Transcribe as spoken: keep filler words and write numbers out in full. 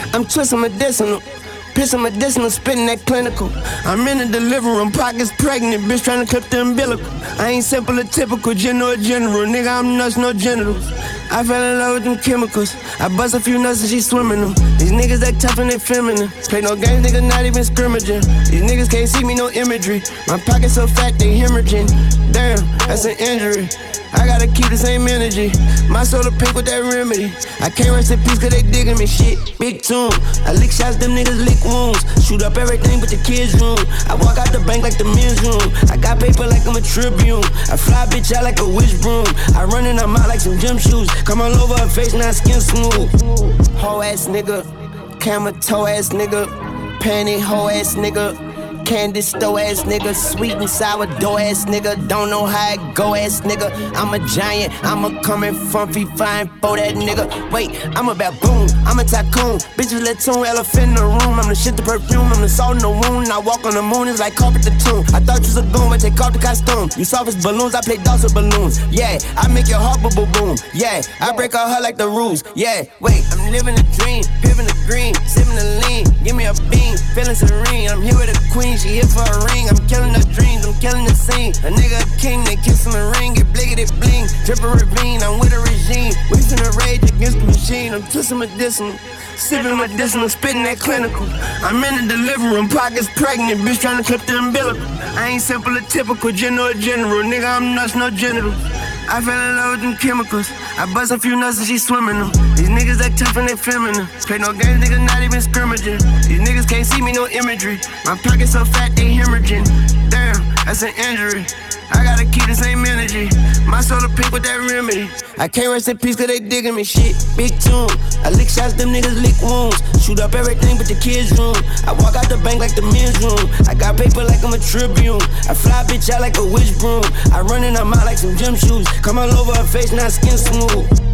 I'm twisting medicinal. Pissing medicinal, spitting that clinical. I'm in the delivery room, pockets pregnant, bitch trying to clip the umbilical. I ain't simple or typical, gen or general. Nigga, I'm nuts, no genitals. I fell in love with them chemicals. I bust a few nuts and she swimming them. These niggas that tough and they feminine. Play no games, nigga, not even scrimmaging. These niggas can't see me, no imagery. My pockets so fat, they hemorrhaging. Damn, that's an injury. I gotta keep the same energy. My soul of pink with that remedy. I can't rest in peace cause they digging me shit. Big tune. I lick shots, them niggas lick wounds. Shoot up everything but the kids' room. I walk out the bank like the men's room. I got paper like I'm a Tribune. I fly bitch out like a witch broom. I run in them out like some gym shoes. Come all over her face, now skin smooth. Hoe ass nigga. Camera toe ass nigga. Panty hoe ass nigga. Candy store ass nigga, sweet and sour dough ass nigga, don't know how it go ass nigga. I'm a giant, I'm a coming frumpy fine for that nigga. Wait, I'm a baboon, I'm a tycoon. Bitches let tune, elephant in the room. I'm the shit, the perfume, I'm the salt in the wound. I walk on the moon, it's like carpet the tomb. I thought you was a goon, but take off the costume. You soft as balloons, I play dolls with balloons. Yeah, I make your heart boom boom. Yeah, I break her heart like the rules. Yeah, wait, I'm living a dream, pimping the green, sipping the lean. Give me a bean, feeling serene. I'm here with a queen. She here for a ring, I'm killing her dreams, I'm killing the scene. A nigga a king, they kiss him a ring, get bliggity bling, drip a ravine, I'm with a regime. We finna rage against the machine, I'm twisting medicinal, sipping medicinal, spitting that clinical. I'm in the delivery room, pockets pregnant, bitch trying to clip the umbilical. I ain't simple or typical, gen or general, nigga, I'm nuts, no genitals. I fell in love with them chemicals. I bust a few nuts and she swimming them. These niggas that tough and they feminine. Play no games, niggas not even scrimmaging. These niggas can't see me, no imagery. My pockets so fat, they hemorrhaging. Damn, that's an injury. I gotta keep the same energy. My soul of pink with that remedy. I can't rest in peace cause they digging me shit. Big tune. I lick shots, them niggas lick wounds. Shoot up everything but the kids' room. I walk out the bank like the men's room. I got paper like I'm a Tribune. I fly bitch out like a witch broom. I run in her mouth like some gym shoes. Come all over her face, now skin smooth.